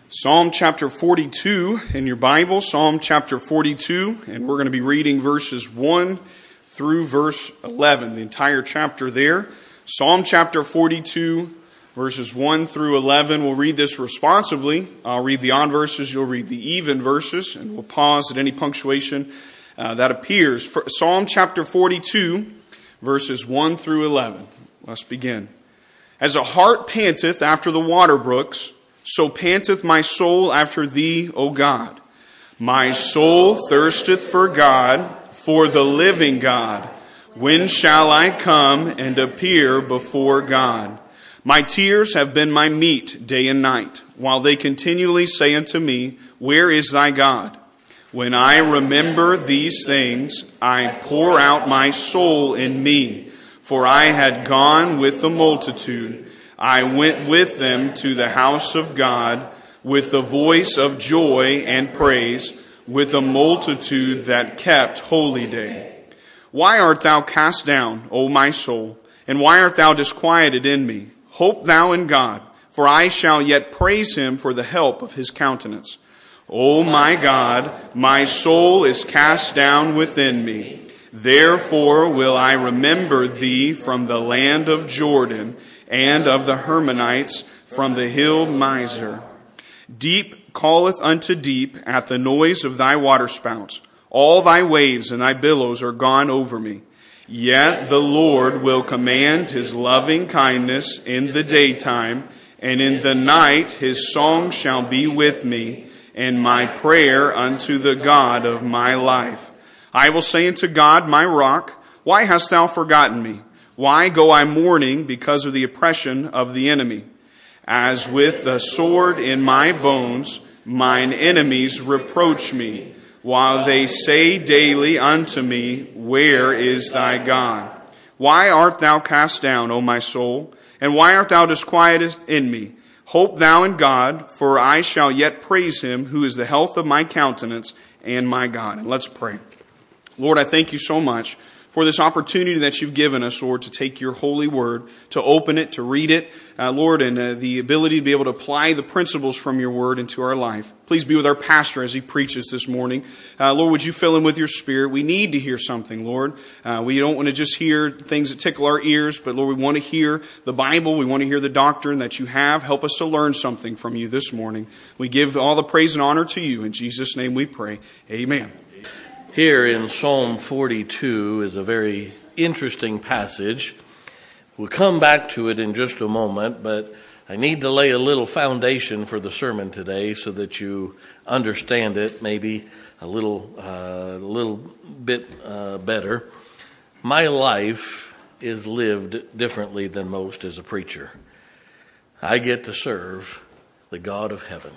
Psalm chapter 42 in your Bible, Psalm chapter 42, and we're going to be reading verses 1 through verse 11, the entire chapter there. Psalm chapter 42, verses 1 through 11. We'll read this responsively. I'll read the on verses, you'll read the even verses, and we'll pause at any punctuation that appears. Psalm chapter 42, verses 1 through 11. Let's begin. As a hart panteth after the water brooks, so panteth my soul after thee, O God. My soul thirsteth for God, for the living God. When shall I come and appear before God? My tears have been my meat day and night, while they continually say unto me, Where is thy God? When I remember these things, I pour out my soul in me, for I had gone with the multitude. I went with them to the house of God with the voice of joy and praise, with a multitude that kept holy day. Why art thou cast down, O my soul? And why art thou disquieted in me? Hope thou in God, for I shall yet praise him for the help of his countenance. O my God, my soul is cast down within me. Therefore will I remember thee from the land of Jordan, and of the Hermonites from the hill Mizar. Deep calleth unto deep at the noise of thy waterspouts. All thy waves and thy billows are gone over me. Yet the Lord will command his loving kindness in the daytime, and in the night his song shall be with me, and my prayer unto the God of my life. I will say unto God, my rock, why hast thou forgotten me? Why go I mourning because of the oppression of the enemy? As with the sword in my bones, mine enemies reproach me, while they say daily unto me, Where is thy God? Why art thou cast down, O my soul? And why art thou disquieted in me? Hope thou in God, for I shall yet praise him, who is the health of my countenance and my God. And let's pray. Lord, I thank you so much for this opportunity that you've given us, Lord, to take your holy word, to open it, to read it, Lord, and the ability to be able to apply the principles from your word into our life. Please be with our pastor as he preaches this morning. Lord, would you fill him with your spirit? We need to hear something, Lord. We don't want to just hear things that tickle our ears, but Lord, we want to hear the Bible. We want to hear the doctrine that you have. Help us to learn something from you this morning. We give all the praise and honor to you. In Jesus' name we pray. Amen. Here in Psalm 42 is a very interesting passage. We'll come back to it in just a moment, but I need to lay a little foundation for the sermon today so that you understand it maybe a little bit better. My life is lived differently than most as a preacher. I get to serve the God of heaven.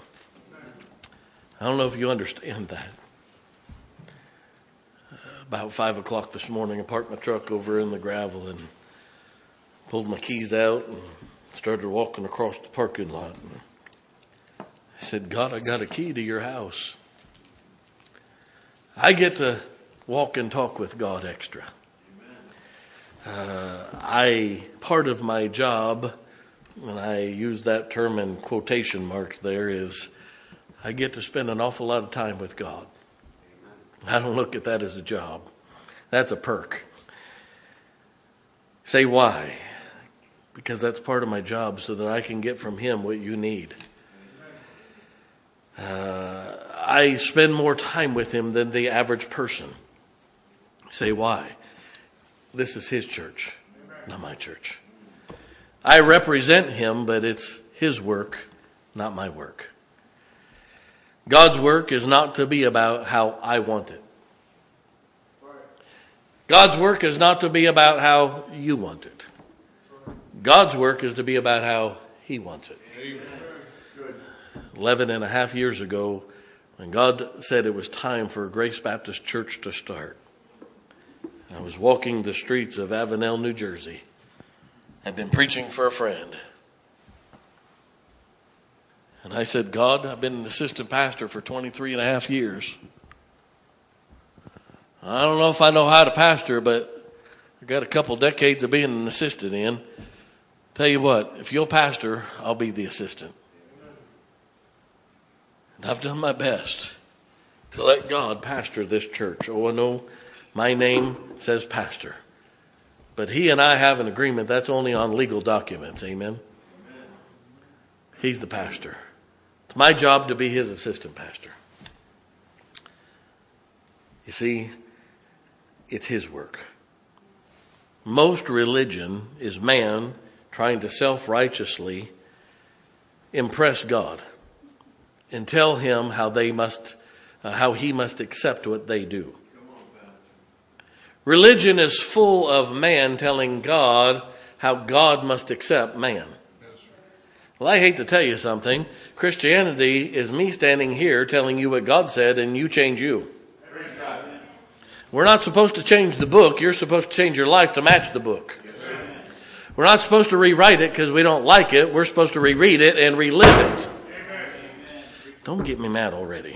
I don't know if you understand that. About 5 o'clock this morning, I parked my truck over in the gravel and pulled my keys out and started walking across the parking lot. I said, God, I got a key to your house. I get to walk and talk with God extra. Part of my job, and I use that term in quotation marks there, is I get to spend an awful lot of time with God. I don't look at that as a job. That's a perk. Say why? Because that's part of my job so that I can get from him what you need. I spend more time with him than the average person. Say why? This is his church, not my church. I represent him, but it's his work, not my work. God's work is not to be about how I want it. God's work is not to be about how you want it. God's work is to be about how he wants it. 11 and a half years ago, when God said it was time for Grace Baptist Church to start, I was walking the streets of Avenel, New Jersey. I'd been preaching for a friend. And I said, God, I've been an assistant pastor for 23 and a half years. I don't know if I know how to pastor, but I got a couple decades of being an assistant in. Tell you what, if you'll pastor, I'll be the assistant. I've done my best to let God pastor this church. Oh, I know my name says pastor. But he and I have an agreement that's only on legal documents. Amen? He's the pastor. It's my job to be his assistant pastor. You see, it's his work. Most religion is man trying to self-righteously impress God and tell him how he must accept what they do. Religion is full of man telling God how God must accept man. Well, I hate to tell you something. Christianity is me standing here telling you what God said and you change you. We're not supposed to change the book. You're supposed to change your life to match the book. We're not supposed to rewrite it because we don't like it. We're supposed to reread it and relive it. Don't get me mad already.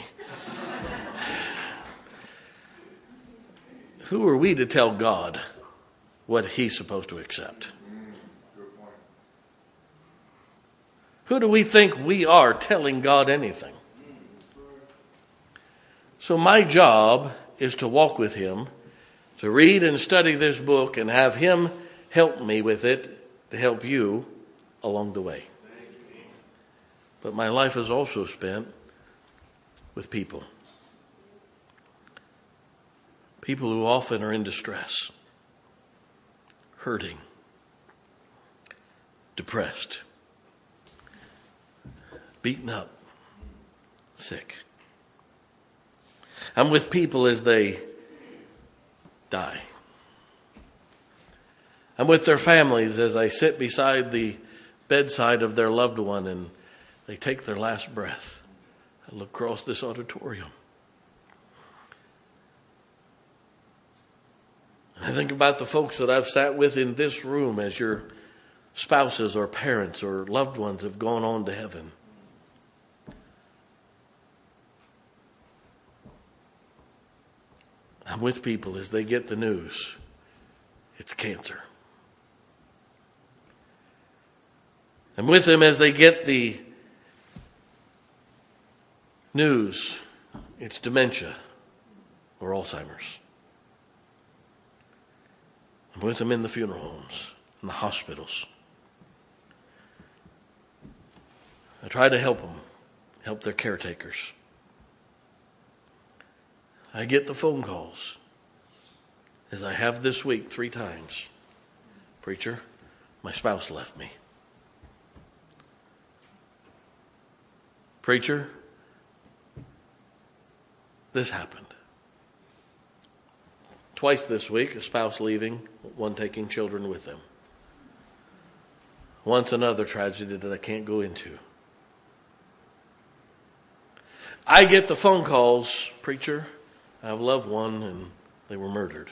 Who are we to tell God what he's supposed to accept? Who do we think we are telling God anything? So my job is to walk with him, to read and study this book and have him help me with it to help you along the way. But my life is also spent with people. People who often are in distress, hurting, depressed, beaten up, sick. I'm with people as they die. I'm with their families as I sit beside the bedside of their loved one and they take their last breath. I look across this auditorium. I think about the folks that I've sat with in this room as your spouses or parents or loved ones have gone on to heaven. I'm with people as they get the news. It's cancer. I'm with them as they get the news. It's dementia or Alzheimer's. I'm with them in the funeral homes, in the hospitals. I try to help them, help their caretakers. I get the phone calls, as I have this week 3 times. Preacher, my spouse left me. Preacher, this happened. Twice this week, a spouse leaving, one taking children with them. Once another tragedy that I can't go into. I get the phone calls, preacher, I have a loved one and they were murdered.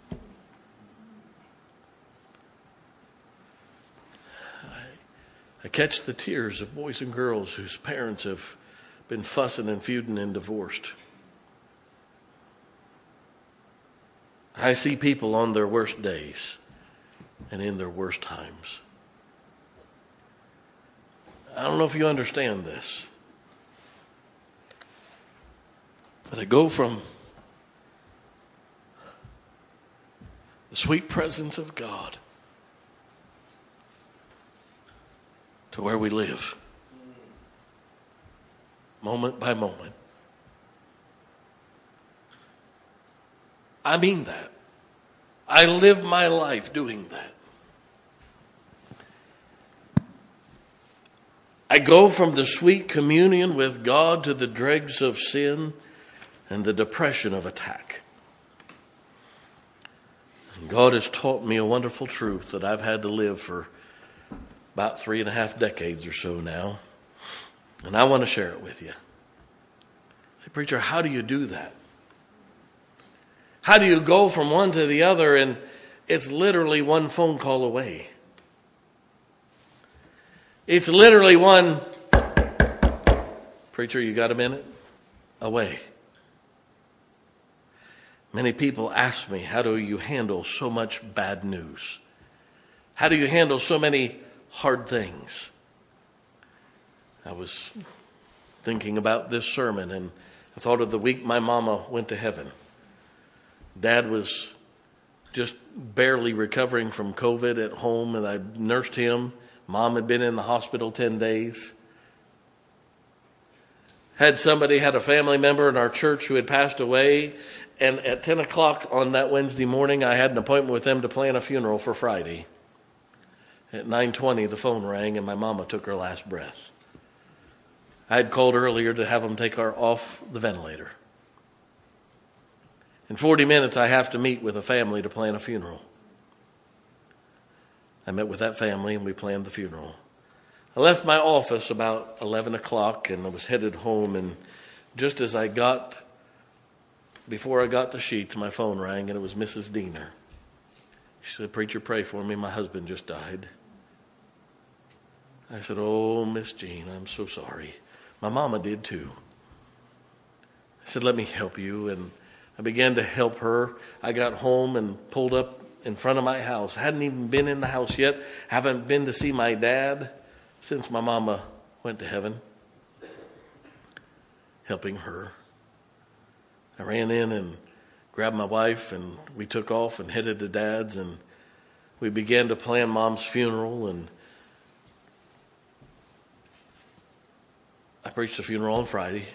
I catch the tears of boys and girls whose parents have been fussing and feuding and divorced. I see people on their worst days and in their worst times. I don't know if you understand this, but I go from the sweet presence of God to where we live, moment by moment. I mean that. I live my life doing that. I go from the sweet communion with God to the dregs of sin and the depression of attack. And God has taught me a wonderful truth that I've had to live for about 3.5 decades or so now. And I want to share it with you. Say, preacher, how do you do that? How do you go from one to the other and it's literally one phone call away? It's literally one, preacher, you got a minute? Away. Many people ask me, how do you handle so much bad news? How do you handle so many hard things? I was thinking about this sermon, and I thought of the week my mama went to heaven. Dad was just barely recovering from COVID at home, and I nursed him. Mom had been in the hospital 10 days. Had a family member in our church who had passed away, and at 10 o'clock on that Wednesday morning, I had an appointment with them to plan a funeral for Friday. At 9:20, the phone rang, and my mama took her last breath. I had called earlier to have them take her off the ventilator. In 40 minutes, I have to meet with a family to plan a funeral. I met with that family, and we planned the funeral. I left my office about 11 o'clock, and I was headed home, and just as before I got the sheets, my phone rang, and it was Mrs. Diener. She said, "Preacher, pray for me. My husband just died." I said, "Oh, Miss Jean, I'm so sorry. My mama did too." I said, "Let me help you." And I began to help her. I got home and pulled up in front of my house. I hadn't even been in the house yet. Haven't been to see my dad since my mama went to heaven. Helping her. I ran in and grabbed my wife, and we took off and headed to Dad's, and we began to plan Mom's funeral, and I preached the funeral on Friday.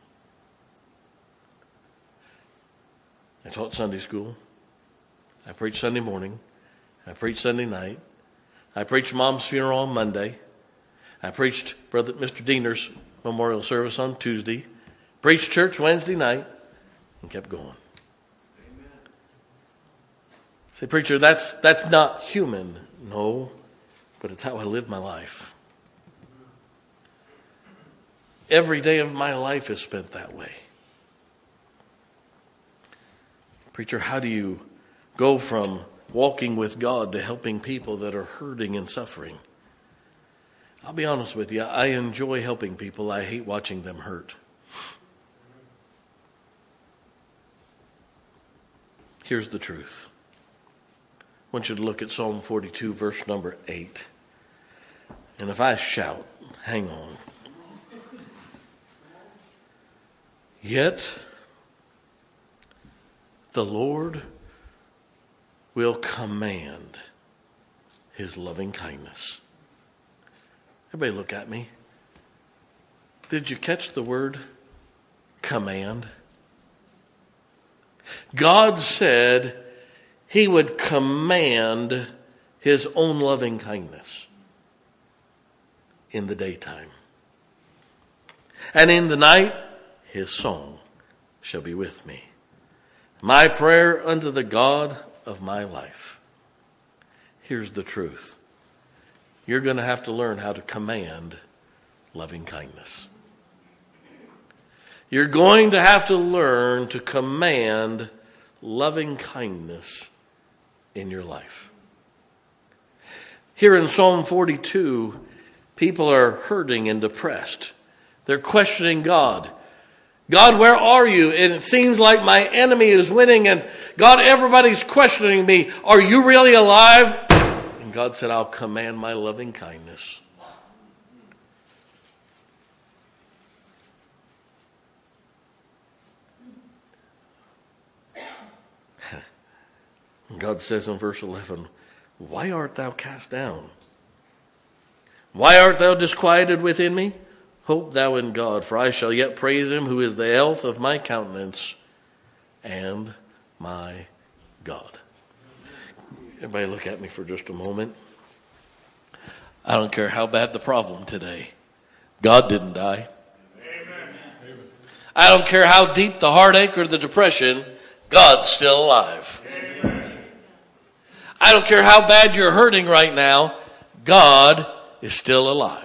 I taught Sunday school. I preached Sunday morning. I preached Sunday night. I preached Mom's funeral on Monday. I preached Mr. Diener's memorial service on Tuesday. Preached church Wednesday night, and kept going. Amen. Say, "Preacher, that's not human." No, but it's how I live my life. Every day of my life is spent that way. Preacher, how do you go from walking with God to helping people that are hurting and suffering? I'll be honest with you, I enjoy helping people. I hate watching them hurt. Here's the truth. I want you to look at Psalm 42, verse number 8. And if I shout, hang on. Yet the Lord will command his loving kindness. Everybody look at me. Did you catch the word command? God said he would command his own loving kindness in the daytime. And in the night, his song shall be with me. My prayer unto the God of my life. Here's the truth. You're going to have to learn how to command loving kindness. You're going to have to learn to command loving kindness in your life. Here in Psalm 42, people are hurting and depressed. They're questioning God. God, where are you? And it seems like my enemy is winning. And God, everybody's questioning me. Are you really alive? And God said, I'll command my loving kindness. God says in verse 11, why art thou cast down? Why art thou disquieted within me? Hope thou in God, for I shall yet praise him who is the health of my countenance and my God. Everybody look at me for just a moment. I don't care how bad the problem today. God didn't die. Amen. I don't care how deep the heartache or the depression, God's still alive. Amen. I don't care how bad you're hurting right now, God is still alive.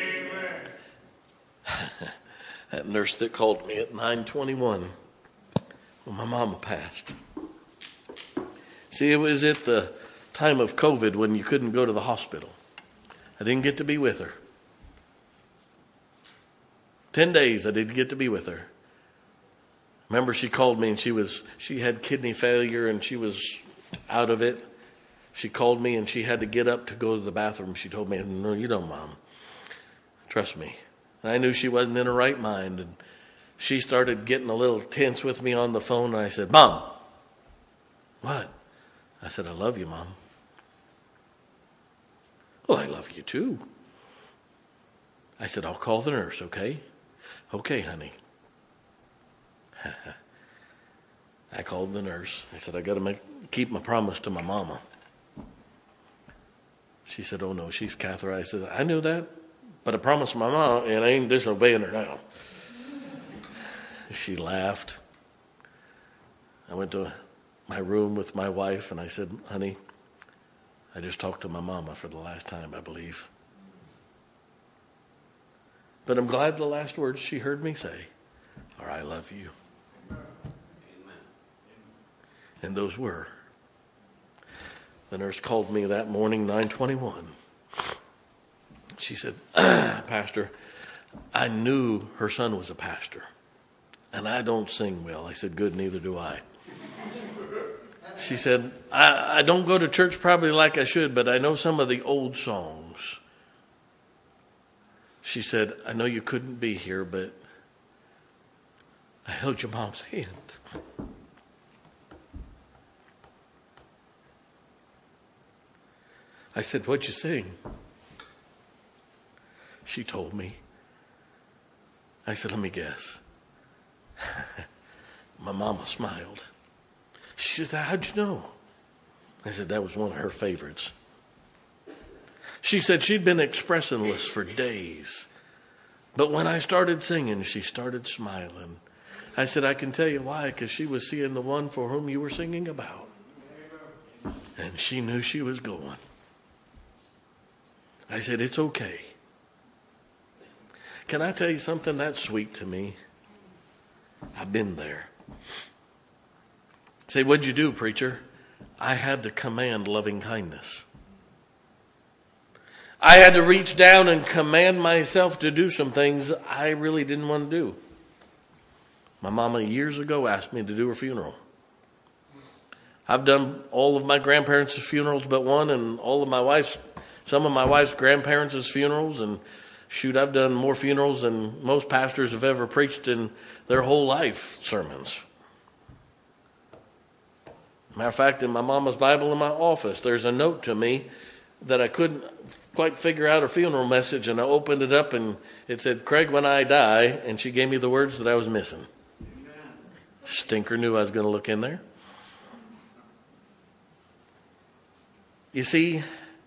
That nurse that called me at 9:21 when my mama passed. See, it was at the time of COVID when you couldn't go to the hospital. I didn't get to be with her. 10 days I didn't get to be with her. Remember, she called me and she had kidney failure and she was out of it. She called me and she had to get up to go to the bathroom. She told me, no, you don't, Mom. Trust me. And I knew she wasn't in her right mind. And she started getting a little tense with me on the phone. And I said, Mom. What? I said, I love you, Mom. Well, I love you too. I said, I'll call the nurse, okay? Okay, honey. I called the nurse. I said, I got to keep my promise to my mama. She said, oh no, she's Catholic. I said, I knew that, but I promised my mama and I ain't disobeying her now. She laughed. I went to my room with my wife and I said, honey, I just talked to my mama for the last time, I believe. But I'm glad the last words she heard me say are, I love you. And those were. The nurse called me that morning, 9:21. She said, Pastor, I knew her son was a pastor. And I don't sing well. I said, good, neither do I. She said, I don't go to church probably like I should, but I know some of the old songs. She said, I know you couldn't be here, but I held your mom's hand. I said, what'd you sing? She told me. I said, let me guess. My mama smiled. She said, how'd you know? I said, that was one of her favorites. She said she'd been expressionless for days. But when I started singing, she started smiling. I said, I can tell you why, because she was seeing the one for whom you were singing about. And she knew she was going. I said, it's okay. Can I tell you something that's sweet to me? I've been there. Say, what'd you do, preacher? I had to command loving kindness. I had to reach down and command myself to do some things I really didn't want to do. My mama years ago asked me to do her funeral. I've done all of my grandparents' funerals but one, and some of my wife's grandparents' funerals, and shoot, I've done more funerals than most pastors have ever preached in their whole life sermons. Matter of fact, in my mama's Bible in my office, there's a note to me that I couldn't quite figure out her funeral message, and I opened it up and it said, Craig, when I die, and she gave me the words that I was missing. Amen. Stinker knew I was going to look in there. You see,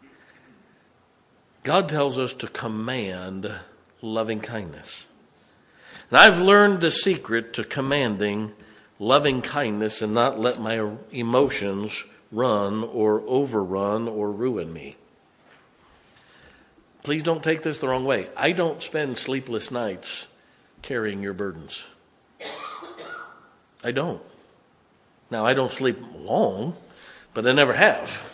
God tells us to command loving kindness. And I've learned the secret to commanding loving kindness and not let my emotions run or overrun or ruin me. Please don't take this the wrong way. I don't spend sleepless nights carrying your burdens. I don't. Now, I don't sleep long, but I never have.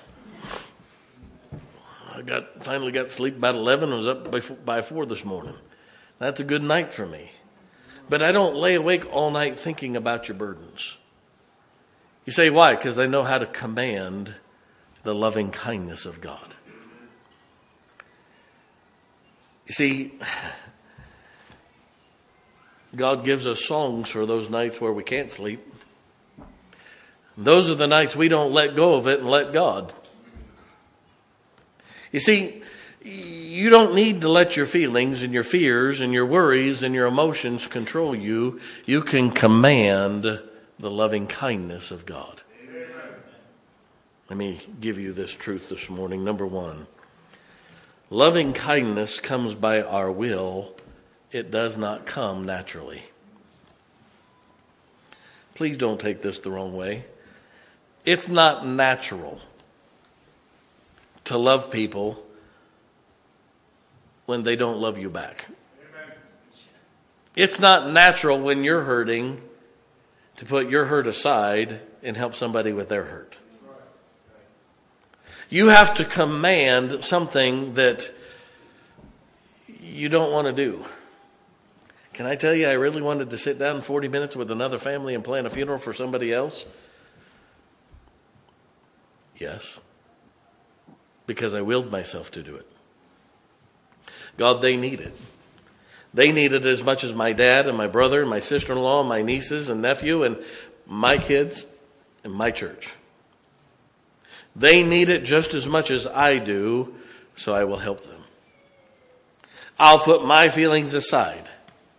I finally got to sleep about 11 and was up by 4 this morning. That's a good night for me. But I don't lay awake all night thinking about your burdens. You say, why? Because I know how to command the loving kindness of God. You see, God gives us songs for those nights where we can't sleep. Those are the nights we don't let go of it and let God. You see, you don't need to let your feelings and your fears and your worries and your emotions control you. You can command the loving kindness of God. Amen. Let me give you this truth this morning. Number one, loving kindness comes by our will. It does not come naturally. Please don't take this the wrong way. It's not natural to love people when they don't love you back. Amen. It's not natural when you're hurting to put your hurt aside and help somebody with their hurt. You have to command something that you don't want to do. Can I tell you, I really wanted to sit down 40 minutes with another family and plan a funeral for somebody else? Yes. Because I willed myself to do it. God, they need it. They need it as much as my dad and my brother and my sister-in-law and my nieces and nephew and my kids and my church. They need it just as much as I do, so I will help them. I'll put my feelings aside.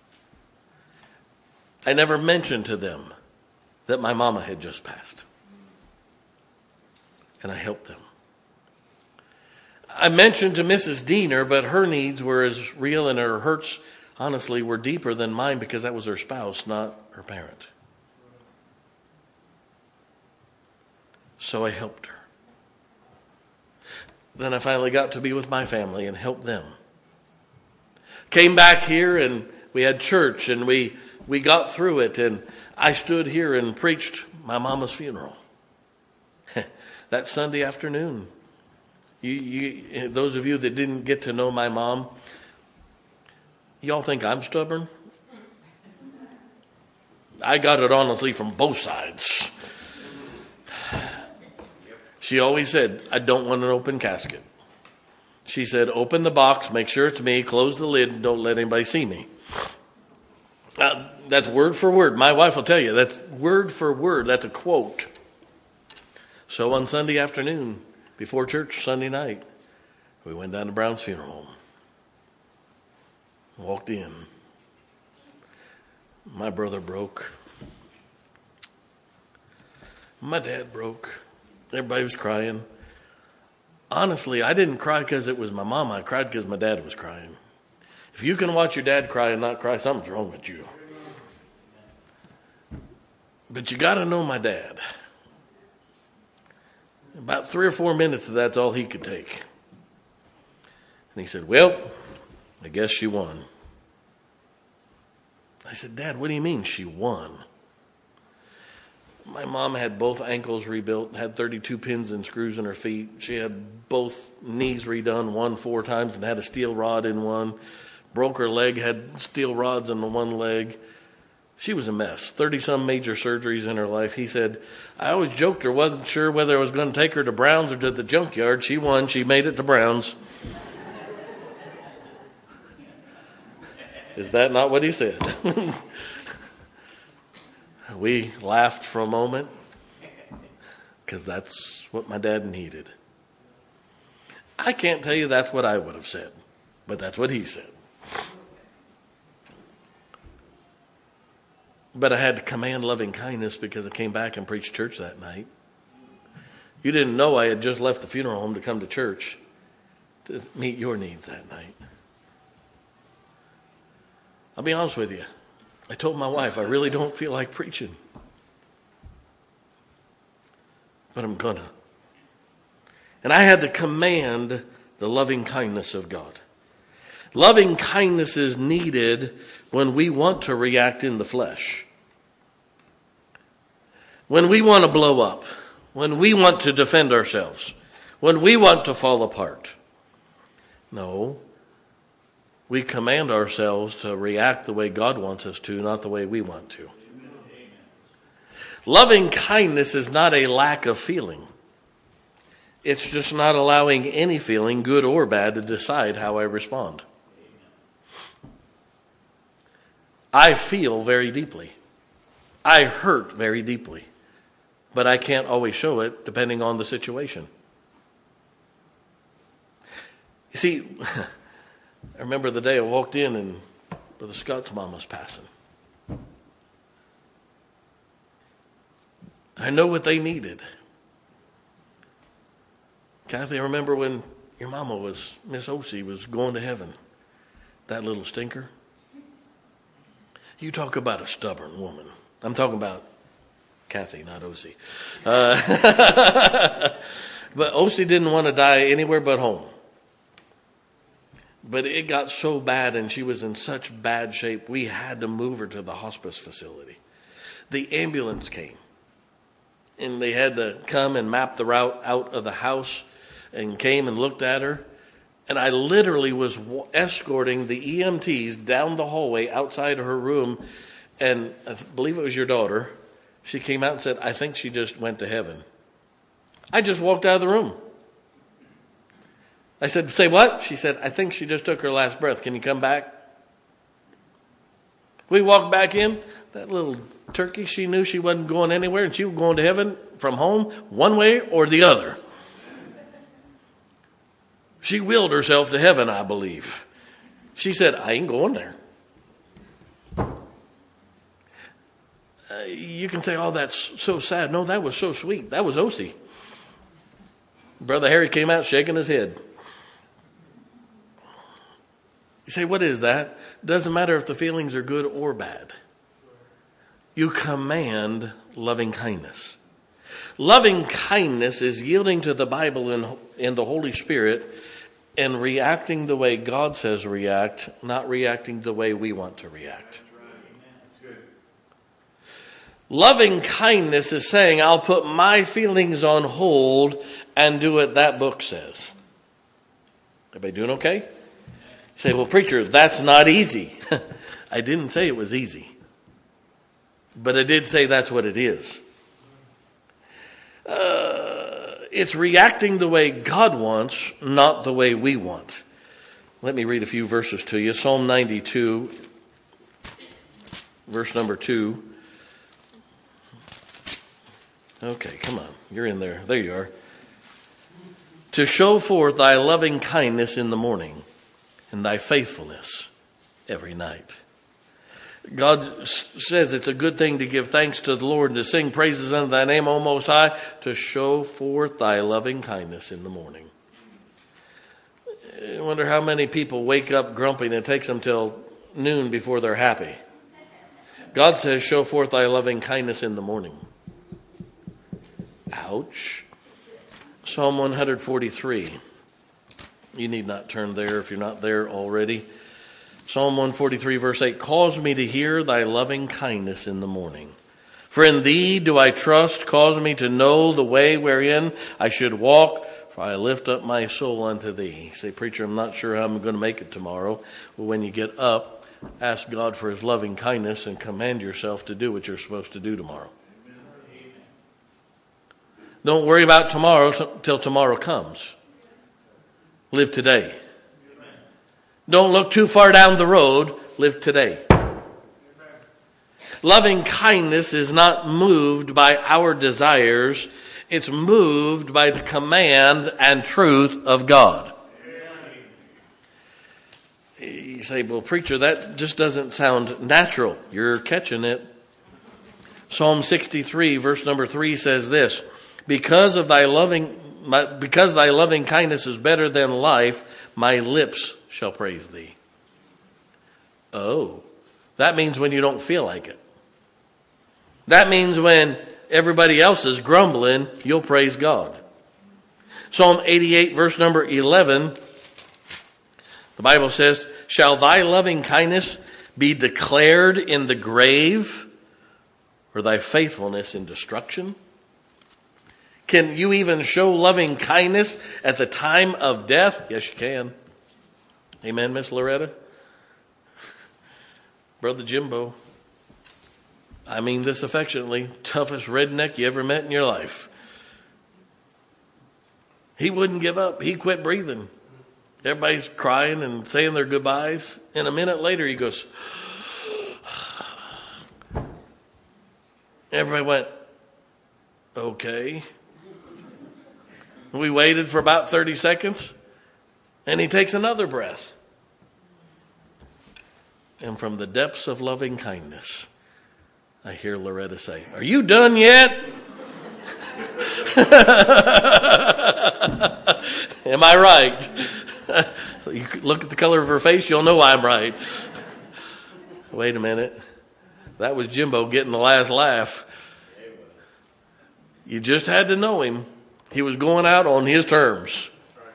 I never mentioned to them that my mama had just passed. And I helped them. I mentioned to Mrs. Diener, but her needs were as real and her hurts, honestly, were deeper than mine because that was her spouse, not her parent. So I helped her. Then I finally got to be with my family and helped them. Came back here and we had church and we got through it, and I stood here and preached my mama's funeral. That Sunday afternoon. You, those of you that didn't get to know my mom, y'all think I'm stubborn? I got it honestly from both sides. She always said, I don't want an open casket. She said, open the box, make sure it's me, close the lid, and don't let anybody see me. That's word for word. My wife will tell you, that's word for word. That's a quote. So on Sunday afternoon, before church Sunday night, we went down to Brown's funeral home. Walked in. My brother broke. My dad broke. Everybody was crying. Honestly, I didn't cry because it was my mama. I cried because my dad was crying. If you can watch your dad cry and not cry, something's wrong with you. But you got to know my dad. About 3 or 4 minutes of that's all he could take. And he said, well, I guess she won. I said, Dad, what do you mean she won? My mom had both ankles rebuilt, had 32 pins and screws in her feet. She had both knees redone, one 4 times, and had a steel rod in one. Broke her leg, had steel rods in the one leg. She was a mess. 30-some major surgeries in her life. He said, I always joked her, wasn't sure whether I was going to take her to Brown's or to the junkyard. She won. She made it to Brown's. Is that not what he said? We laughed for a moment because that's what my dad needed. I can't tell you that's what I would have said, but that's what he said. But I had to command loving kindness because I came back and preached church that night. You didn't know I had just left the funeral home to come to church to meet your needs that night. I'll be honest with you. I told my wife, I really don't feel like preaching. But I'm gonna. And I had to command the loving kindness of God. Loving kindness is needed when we want to react in the flesh. When we want to blow up. When we want to defend ourselves. When we want to fall apart. No. We command ourselves to react the way God wants us to, not the way we want to. Loving kindness is not a lack of feeling. It's just not allowing any feeling, good or bad, to decide how I respond. I feel very deeply. I hurt very deeply. But I can't always show it depending on the situation. You see, I remember the day I walked in and Brother Scott's mom was passing. I know what they needed. Kathy, I remember when your mama was, Miss Ossie, was going to heaven. That little stinker. You talk about a stubborn woman. I'm talking about Kathy, not Ossie. But Ossie didn't want to die anywhere but home. But it got so bad and she was in such bad shape, we had to move her to the hospice facility. The ambulance came. And they had to come and map the route out of the house and came and looked at her. And I literally was escorting the EMTs down the hallway outside of her room. And I believe it was your daughter. She came out and said, I think she just went to heaven. I just walked out of the room. I said, say what? She said, I think she just took her last breath. Can you come back? We walked back in, that little turkey, she knew she wasn't going anywhere and she was going to heaven from home one way or the other. She willed herself to heaven, I believe. She said, I ain't going there. You can say, oh, that's so sad. No, that was so sweet. That was Ossie. Brother Harry came out shaking his head. You say, what is that? Doesn't matter if the feelings are good or bad. You command loving kindness. Loving kindness is yielding to the Bible and the Holy Spirit and reacting the way God says react, not reacting the way we want to react. Loving kindness is saying, I'll put my feelings on hold and do what that book says. Everybody doing okay? You say, well, preacher, that's not easy. I didn't say it was easy. But I did say that's what it is. It's reacting the way God wants, not the way we want. Let me read a few verses to you. Psalm 92, verse number 2. Okay, come on. You're in there. There you are. To show forth thy loving kindness in the morning and thy faithfulness every night. God says it's a good thing to give thanks to the Lord and to sing praises unto thy name, O Most High, to show forth thy loving kindness in the morning. I wonder how many people wake up grumpy and it takes them till noon before they're happy. God says, show forth thy loving kindness in the morning. Ouch. Psalm 143. You need not turn there if you're not there already. Psalm 143 verse 8. Cause me to hear thy loving kindness in the morning. For in thee do I trust. Cause me to know the way wherein I should walk. For I lift up my soul unto thee. You say, preacher, I'm not sure how I'm going to make it tomorrow. Well, when you get up, ask God for his loving kindness and command yourself to do what you're supposed to do tomorrow. Don't worry about tomorrow till tomorrow comes. Live today. Don't look too far down the road. Live today. Loving kindness is not moved by our desires. It's moved by the command and truth of God. You say, well, preacher, that just doesn't sound natural. You're catching it. Psalm 63, verse number 3 says this. Because thy loving kindness is better than life, my lips shall praise thee. Oh, that means when you don't feel like it. That means when everybody else is grumbling, you'll praise God. Psalm 88, verse number 11, the Bible says, shall thy loving kindness be declared in the grave, or thy faithfulness in destruction? Can you even show loving kindness at the time of death? Yes, you can. Amen, Miss Loretta? Brother Jimbo, I mean this affectionately, toughest redneck you ever met in your life. He wouldn't give up. He quit breathing. Everybody's crying and saying their goodbyes. And a minute later he goes, everybody went, okay. We waited for about 30 seconds, and he takes another breath. And from the depths of loving kindness, I hear Loretta say, are you done yet? Am I right? You look at the color of her face, you'll know I'm right. Wait a minute. That was Jimbo getting the last laugh. You just had to know him. He was going out on his terms.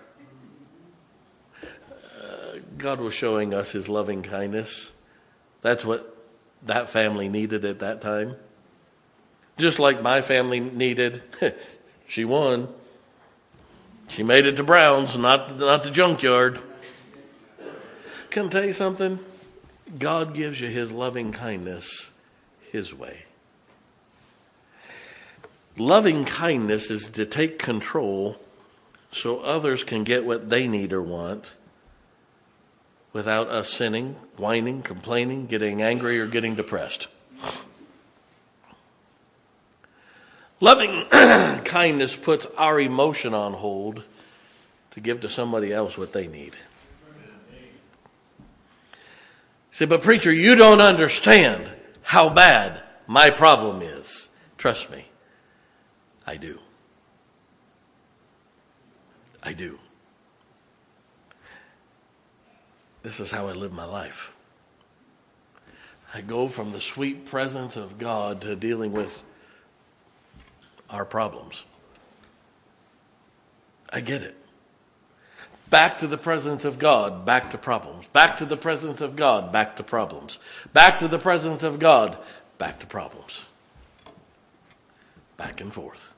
God was showing us his loving kindness. That's what that family needed at that time. Just like my family needed. She won. She made it to Browns, not the junkyard. Can I tell you something? God gives you his loving kindness his way. Loving kindness is to take control so others can get what they need or want, without us sinning, whining, complaining, getting angry, or getting depressed. Loving kindness puts our emotion on hold to give to somebody else what they need. Say, but preacher, you don't understand how bad my problem is. Trust me, I do. I do. This is how I live my life. I go from the sweet presence of God to dealing with our problems. I get it. Back to the presence of God, back to problems. Back to the presence of God, back to problems. Back to the presence of God, back to problems. Back and forth.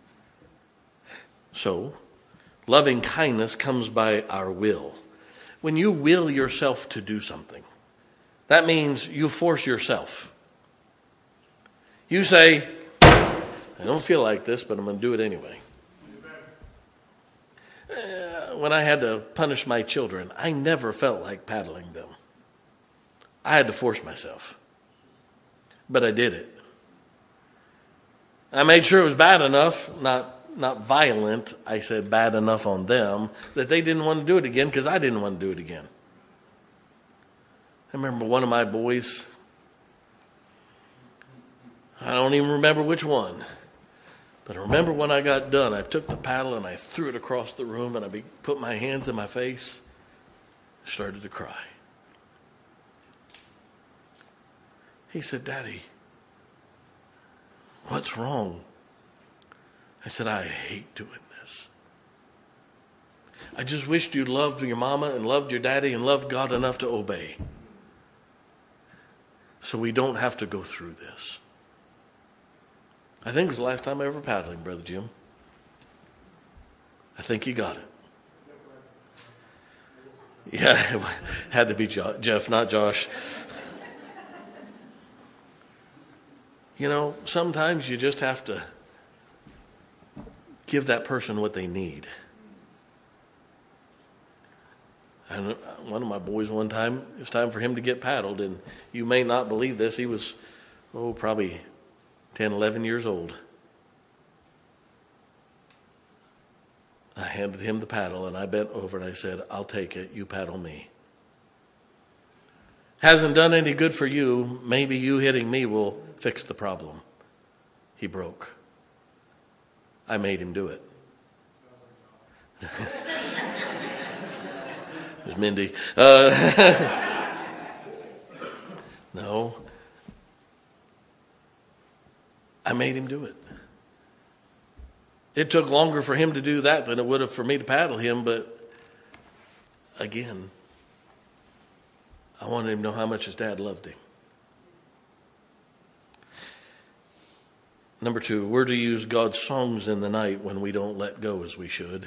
So, loving kindness comes by our will. When you will yourself to do something, that means you force yourself. You say, I don't feel like this, but I'm going to do it anyway. When I had to punish my children, I never felt like paddling them. I had to force myself. But I did it. I made sure it was bad enough, not violent. I said bad enough on them that they didn't want to do it again because I didn't want to do it again. I remember one of my boys, I don't even remember which one, but I remember when I got done, I took the paddle and I threw it across the room and I put my hands in my face, started to cry. He said, Daddy, what's wrong? I said, I hate doing this. I just wished you loved your mama and loved your daddy and loved God enough to obey. So we don't have to go through this. I think it was the last time I ever paddled him, Brother Jim. I think he got it. Yeah, it had to be Jeff, not Josh. You know, sometimes you just have to give that person what they need. And one of my boys one time, it was time for him to get paddled, and you may not believe this, he was, probably 10, 11 years old. I handed him the paddle, and I bent over and I said, I'll take it, you paddle me. Hasn't done any good for you, maybe you hitting me will fix the problem. He broke. I made him do it. It was Mindy. No. I made him do it. It took longer for him to do that than it would have for me to paddle him, but again, I wanted him to know how much his dad loved him. Number 2, we're to use God's songs in the night when we don't let go as we should.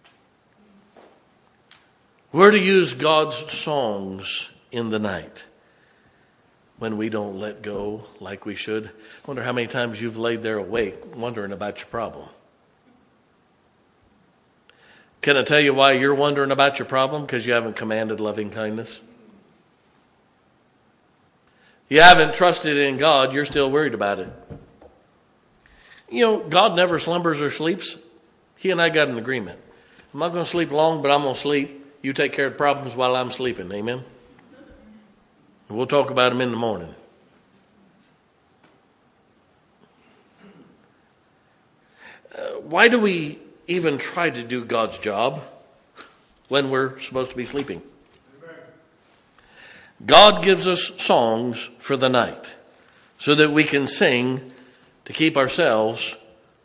We're to use God's songs in the night when we don't let go like we should. I wonder how many times you've laid there awake wondering about your problem. Can I tell you why you're wondering about your problem? Because you haven't commanded loving kindness. You haven't trusted in God. You're still worried about it. You know, God never slumbers or sleeps. He and I got an agreement. I'm not going to sleep long, but I'm going to sleep. You take care of problems while I'm sleeping. Amen? We'll talk about them in the morning. Why do we even try to do God's job when we're supposed to be sleeping? God gives us songs for the night so that we can sing to keep ourselves,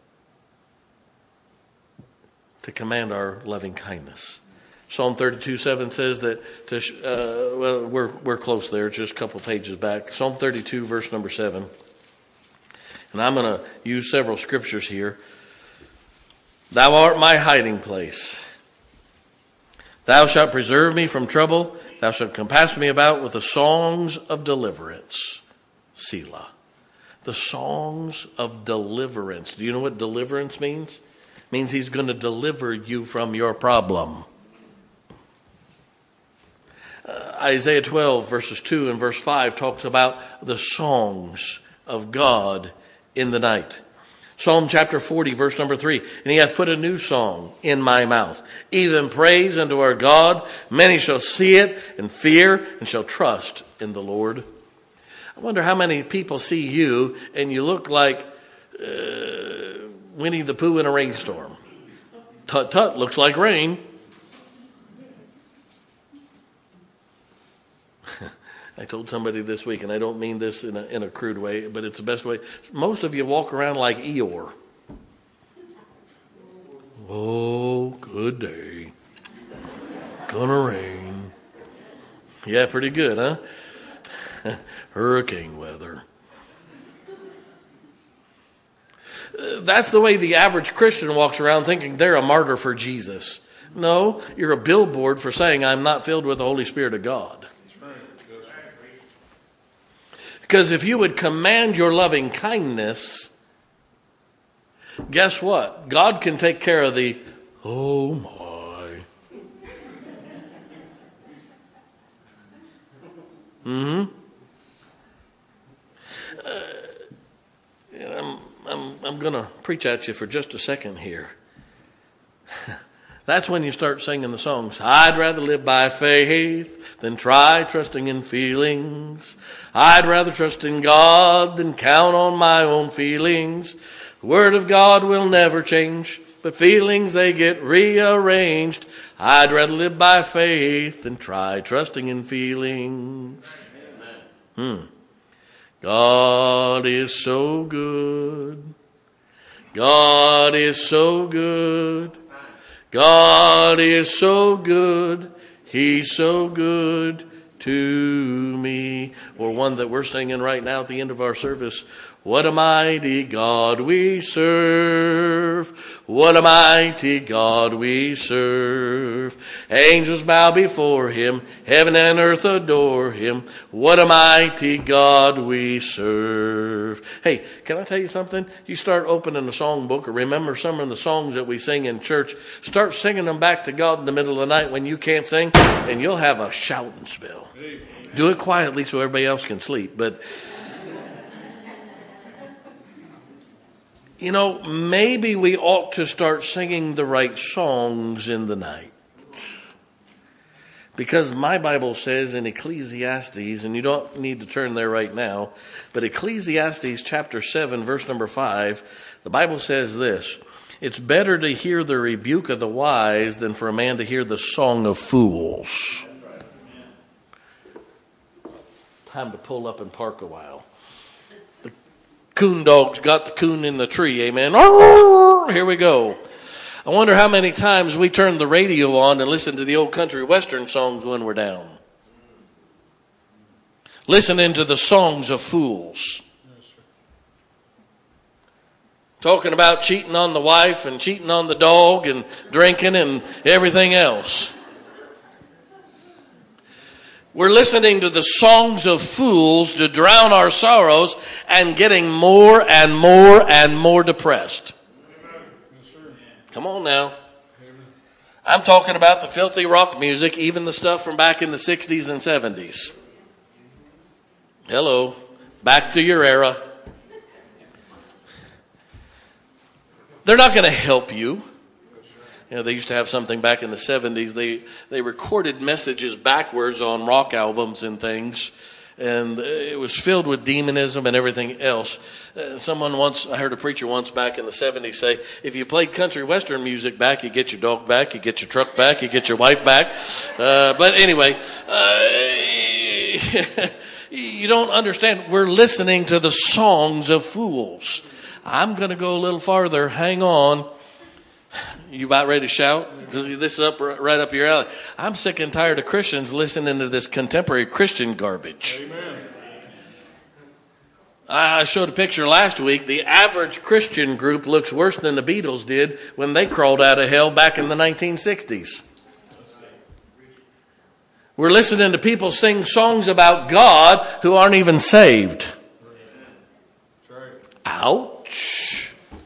to command our loving kindness. Psalm 32:7 says that, we're close there, just a couple pages back. Psalm 32, verse number 7. And I'm going to use several scriptures here. Thou art my hiding place. Thou shalt preserve me from trouble. Thou shalt compass me about with the songs of deliverance. Selah. The songs of deliverance. Do you know what deliverance means? It means he's going to deliver you from your problem. Isaiah 12 verses 2 and verse 5 talks about the songs of God in the night. Psalm chapter 40 verse number 3, and he hath put a new song in my mouth, even praise unto our God. Many shall see it and fear and shall trust in the Lord. I wonder how many people see you and you look like Winnie the Pooh in a rainstorm. Tut tut, looks like rain. I told somebody this week, and I don't mean this in a crude way, but it's the best way. Most of you walk around like Eeyore. Oh, good day. Gonna rain. Yeah, pretty good, huh? Hurricane weather. That's the way the average Christian walks around thinking they're a martyr for Jesus. No, you're a billboard for saying I'm not filled with the Holy Spirit of God. Because if you would command your loving kindness, guess what? God can take care of the, oh my. I'm going to preach at you for just a second here. That's when you start singing the songs. I'd rather live by faith than try trusting in feelings. I'd rather trust in God than count on my own feelings. The word of God will never change, but feelings, they get rearranged. I'd rather live by faith than try trusting in feelings. God is so good. God is so good. God is so good. He's so good to me. Or one that we're singing right now at the end of our service. What a mighty God we serve. What a mighty God we serve. Angels bow before him. Heaven and earth adore him. What a mighty God we serve. Hey, can I tell you something? You start opening the songbook or remember some of the songs that we sing in church. Start singing them back to God in the middle of the night when you can't sing, and you'll have a shouting spell. Do it quietly so everybody else can sleep. But you know, maybe we ought to start singing the right songs in the night. Because my Bible says in Ecclesiastes, and you don't need to turn there right now, but Ecclesiastes chapter 7, verse number 5, the Bible says this: it's better to hear the rebuke of the wise than for a man to hear the song of fools. Time to pull up and park a while. Coon dog's got the coon in the tree, amen. Here we go. I wonder how many times we turn the radio on and listen to the old country western songs when we're down. Listening to the songs of fools. Talking about cheating on the wife and cheating on the dog and drinking and everything else. We're listening to the songs of fools to drown our sorrows and getting more and more and more depressed. Come on now. I'm talking about the filthy rock music, even the stuff from back in the 60s and 70s. Hello. Back to your era. They're not going to help you. You know, they used to have something back in the 70s. They recorded messages backwards on rock albums and things. And it was filled with demonism and everything else. I heard a preacher once back in the 70s say, if you played country western music back, you get your dog back, you get your truck back, you get your wife back. But anyway, you don't understand. We're listening to the songs of fools. I'm going to go a little farther. Hang on. You about ready to shout? This is right up your alley. I'm sick and tired of Christians listening to this contemporary Christian garbage. Amen. I showed a picture last week. The average Christian group looks worse than the Beatles did when they crawled out of hell back in the 1960s. We're listening to people sing songs about God who aren't even saved. Ouch.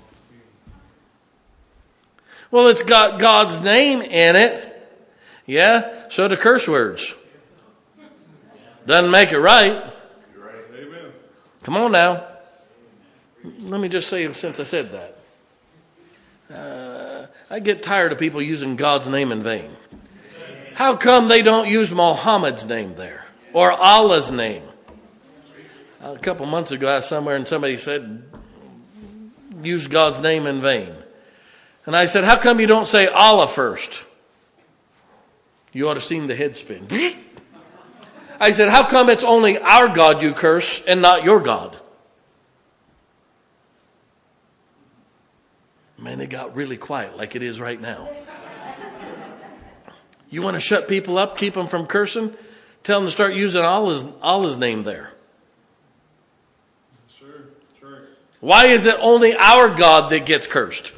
Well, it's got God's name in it. Yeah, so do curse words. Doesn't make it right. Amen. Come on now. Let me just say, since I said that, I get tired of people using God's name in vain. How come they don't use Muhammad's name there or Allah's name? A couple months ago, I was somewhere and somebody said, use God's name in vain. And I said, how come you don't say Allah first? You ought to have seen the head spin. I said, how come it's only our God you curse and not your God? Man, it got really quiet like it is right now. You want to shut people up, keep them from cursing? Tell them to start using Allah's name there. Sure. Sure. Why is it only our God that gets cursed?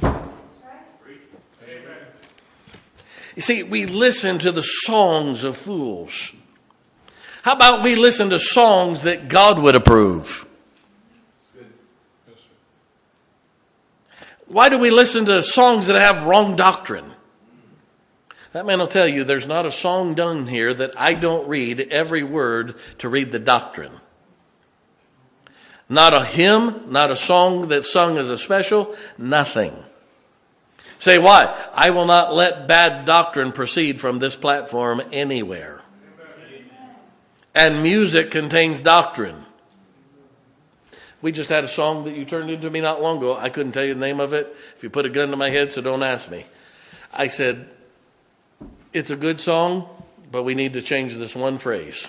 You see, we listen to the songs of fools. How about we listen to songs that God would approve? Yes, sir. Why do we listen to songs that have wrong doctrine? That man will tell you there's not a song done here that I don't read every word to read the doctrine. Not a hymn, not a song that's sung as a special, nothing. Say why? I will not let bad doctrine proceed from this platform anywhere. And music contains doctrine. We just had a song that you turned into me not long ago. I couldn't tell you the name of it. If you put a gun to my head, so don't ask me. I said, it's a good song, but we need to change this one phrase.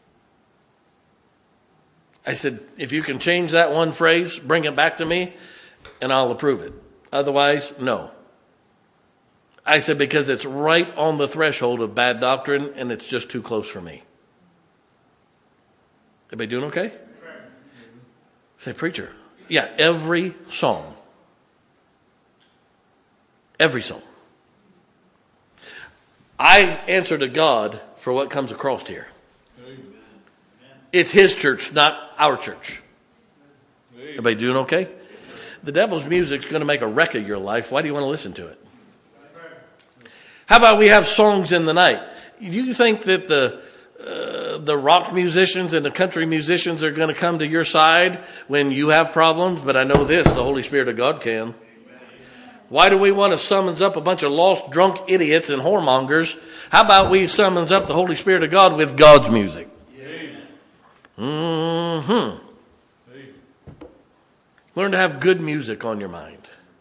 I said, if you can change that one phrase, bring it back to me, and I'll approve it. Otherwise, no. I said, because it's right on the threshold of bad doctrine, and it's just too close for me. Everybody doing okay? Say, preacher. Yeah, every song. Every song. I answer to God for what comes across here. It's his church, not our church. Everybody doing okay? The devil's music's going to make a wreck of your life. Why do you want to listen to it? How about we have songs in the night? Do you think that the rock musicians and the country musicians are going to come to your side when you have problems? But I know this, the Holy Spirit of God can. Why do we want to summons up a bunch of lost, drunk idiots and whoremongers? How about we summons up the Holy Spirit of God with God's music? Mm-hmm. Learn to have good music on your mind.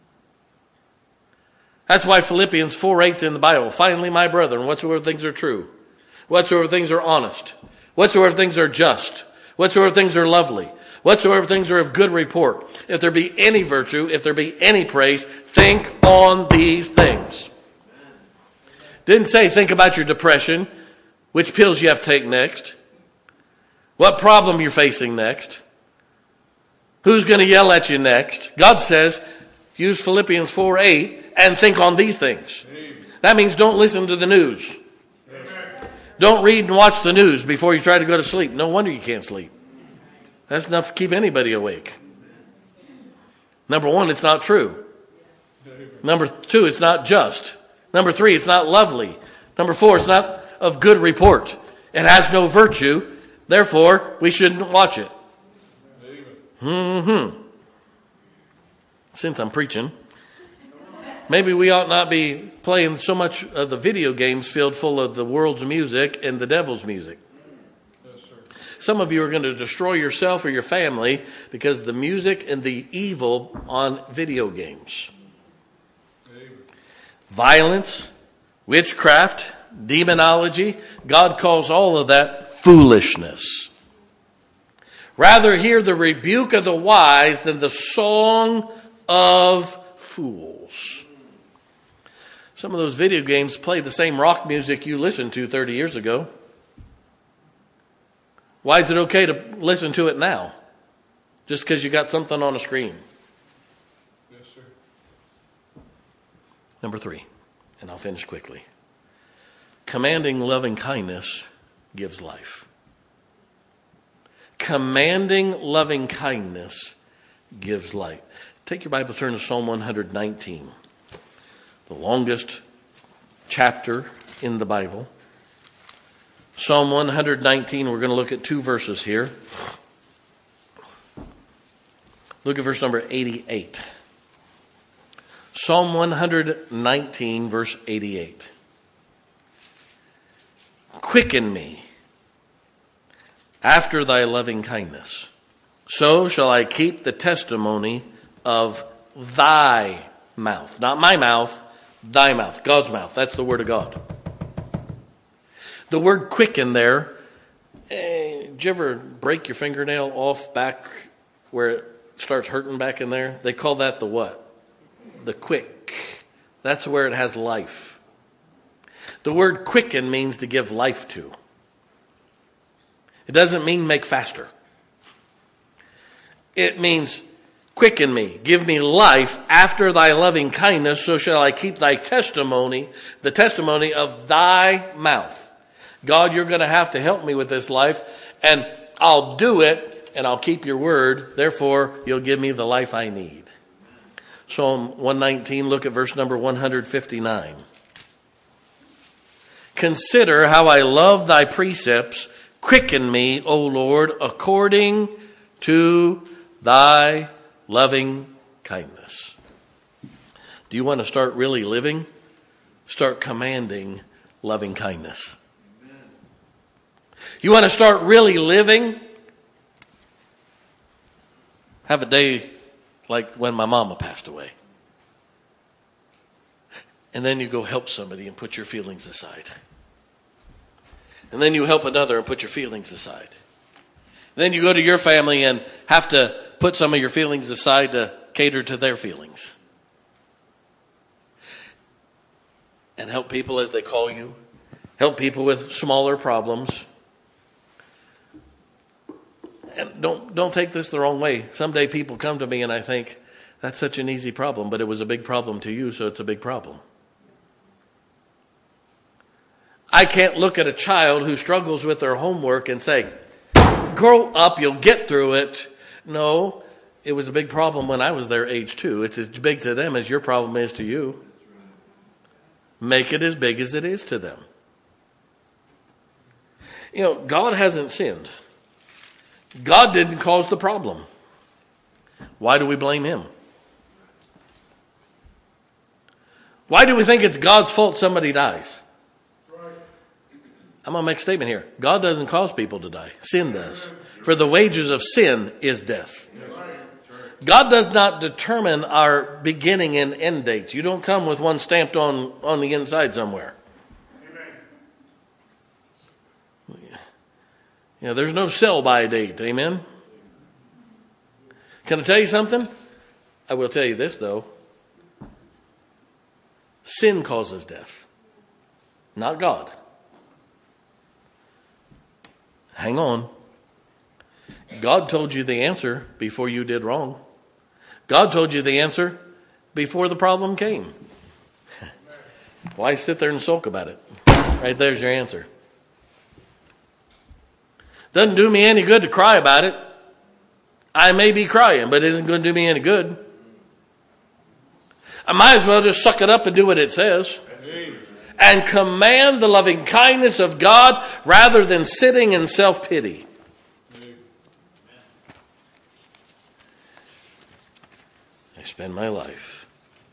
That's why Philippians 4:8's in the Bible. Finally, my brethren, whatsoever things are true, whatsoever things are honest, whatsoever things are just, whatsoever things are lovely, whatsoever things are of good report, if there be any virtue, if there be any praise, think on these things. Didn't say think about your depression, which pills you have to take next, what problem you're facing next, who's going to yell at you next. God says, use Philippians 4:8 and think on these things. That means don't listen to the news. Don't read and watch the news before you try to go to sleep. No wonder you can't sleep. That's enough to keep anybody awake. Number one, it's not true. Number two, it's not just. Number three, it's not lovely. Number four, it's not of good report. It has no virtue. Therefore, we shouldn't watch it. Since I'm preaching, maybe we ought not be playing so much of the video games filled full of the world's music and the devil's music. Yes, sir. Some of you are going to destroy yourself or your family because of the music and the evil on video games. Violence, witchcraft, demonology, God calls all of that foolishness. Rather hear the rebuke of the wise than the song of fools. Some of those video games play the same rock music you listened to 30 years ago. Why is it okay to listen to it now? Just because you got something on a screen. Yes, sir. Number 3, and I'll finish quickly. Commanding loving kindness gives life. Commanding loving kindness gives life. Take your Bible, turn to Psalm 119, the longest chapter in the Bible. Psalm 119, we're going to look at 2 verses here. Look at verse number 88. Psalm 119, verse 88. Quicken me after thy loving kindness. So shall I keep the testimony of thy mouth. Not my mouth, thy mouth, God's mouth. That's the word of God. The word quicken there, did you ever break your fingernail off back where it starts hurting back in there? They call that the what? The quick. That's where it has life. The word quicken means to give life to. It doesn't mean make faster. It means quicken me, give me life after thy loving kindness, so shall I keep thy testimony, the testimony of thy mouth. God, you're going to have to help me with this life, and I'll do it, and I'll keep your word. Therefore, you'll give me the life I need. Psalm 119, look at verse number 159. Consider how I love thy precepts. Quicken me, O Lord, according to thy loving kindness. Do you want to start really living? Start commanding loving kindness. You want to start really living? Have a day like when my mama passed away. And then you go help somebody and put your feelings aside. And then you help another and put your feelings aside. And then you go to your family and have to put some of your feelings aside to cater to their feelings. And help people as they call you. Help people with smaller problems. And don't take this the wrong way. Someday people come to me and I think, that's such an easy problem, but it was a big problem to you, so it's a big problem. I can't look at a child who struggles with their homework and say, grow up, you'll get through it. No, it was a big problem when I was their age too. It's as big to them as your problem is to you. Make it as big as it is to them. You know, God hasn't sinned. God didn't cause the problem. Why do we blame him? Why do we think it's God's fault somebody dies? I'm going to make a statement here. God doesn't cause people to die. Sin does. For the wages of sin is death. God does not determine our beginning and end dates. You don't come with one stamped on the inside somewhere. You know, there's no sell-by date. Amen? Can I tell you something? I will tell you this, though. Sin causes death, not God. Hang on. God told you the answer before you did wrong. God told you the answer before the problem came. Why sit there and sulk about it? Right there's your answer. Doesn't do me any good to cry about it. I may be crying, but it isn't going to do me any good. I might as well just suck it up and do what it says. And command the loving kindness of God rather than sitting in self-pity. I spend my life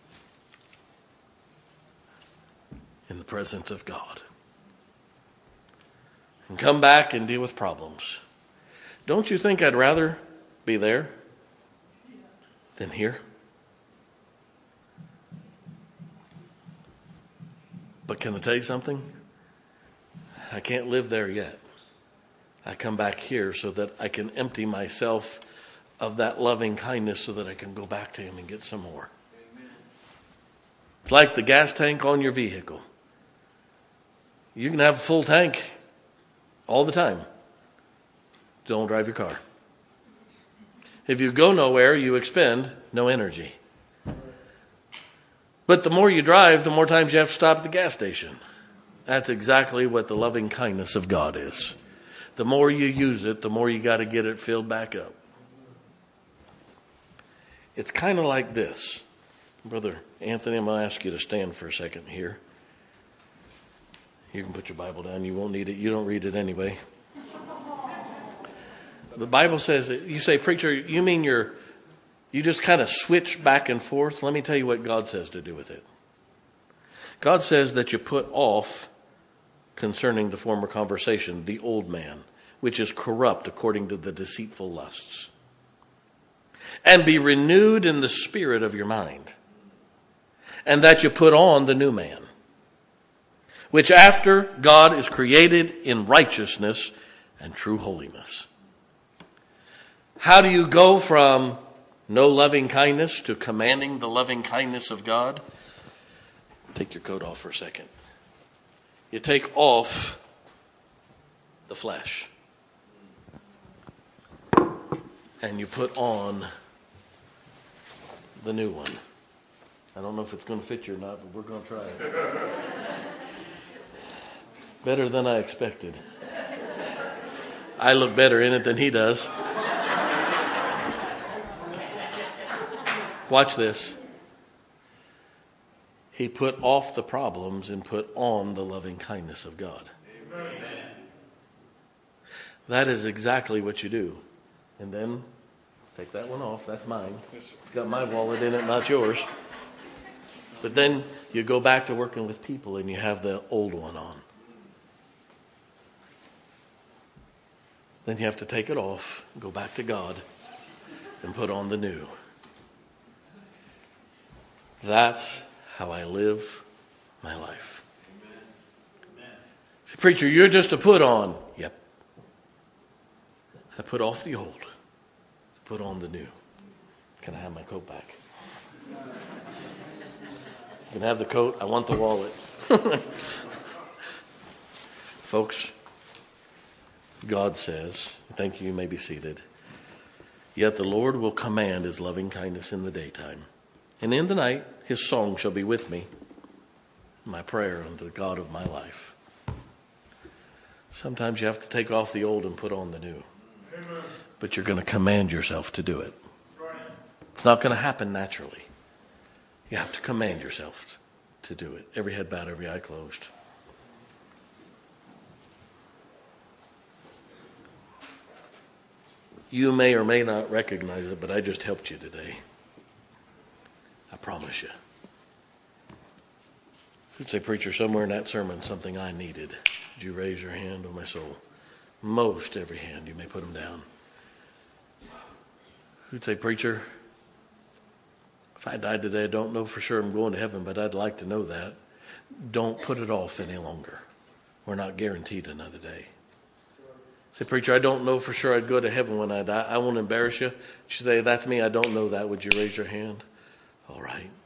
in the presence of God. And come back and deal with problems. Don't you think I'd rather be there than here? But can I tell you something? I can't live there yet. I come back here so that I can empty myself of that loving kindness so that I can go back to him and get some more. Amen. It's like the gas tank on your vehicle. You can have a full tank all the time. Don't drive your car. If you go nowhere, you expend no energy. But the more you drive, the more times you have to stop at the gas station. That's exactly what the loving kindness of God is. The more you use it, the more you got to get it filled back up. It's kind of like this. Brother Anthony, I'm going to ask you to stand for a second here. You can put your Bible down. You won't need it. You don't read it anyway. The Bible says, you say, preacher, you mean you just kind of switch back and forth? Let me tell you what God says to do with it. God says that you put off concerning the former conversation, the old man, which is corrupt according to the deceitful lusts, and be renewed in the spirit of your mind, and that you put on the new man, which after God is created in righteousness and true holiness. How do you go from no loving kindness to commanding the loving kindness of God? Take your coat off for a second. You take off the flesh and you put on the new one. I don't know if it's going to fit you or not, but we're going to try it. Better than I expected. I look better in it than he does. Watch this. He put off the problems and put on the loving kindness of God. Amen. That is exactly what you do. And then, take that one off. That's mine. It's got my wallet in it, not yours. But then you go back to working with people and you have the old one on. Then you have to take it off, go back to God, and put on the new. That's how I live my life. Amen. Say, preacher, you're just a put on. Yep. I put off the old, put on the new. Can I have my coat back? You can have the coat. I want the wallet. Folks, God says, thank you, you may be seated. Yet the Lord will command his loving kindness in the daytime. And in the night, his song shall be with me, my prayer unto the God of my life. Sometimes you have to take off the old and put on the new. Amen. But you're going to command yourself to do it. Right. It's not going to happen naturally. You have to command yourself to do it. Every head bowed, every eye closed. You may or may not recognize it, but I just helped you today. I promise you. You'd say, preacher, somewhere in that sermon, something I needed. Would you raise your hand on my soul? Most every hand. You may put them down. You'd say, preacher, if I died today, I don't know for sure I'm going to heaven, but I'd like to know that. Don't put it off any longer. We're not guaranteed another day. Say, preacher, I don't know for sure I'd go to heaven when I die. I won't embarrass you. You say, that's me. I don't know that. Would you raise your hand? All right.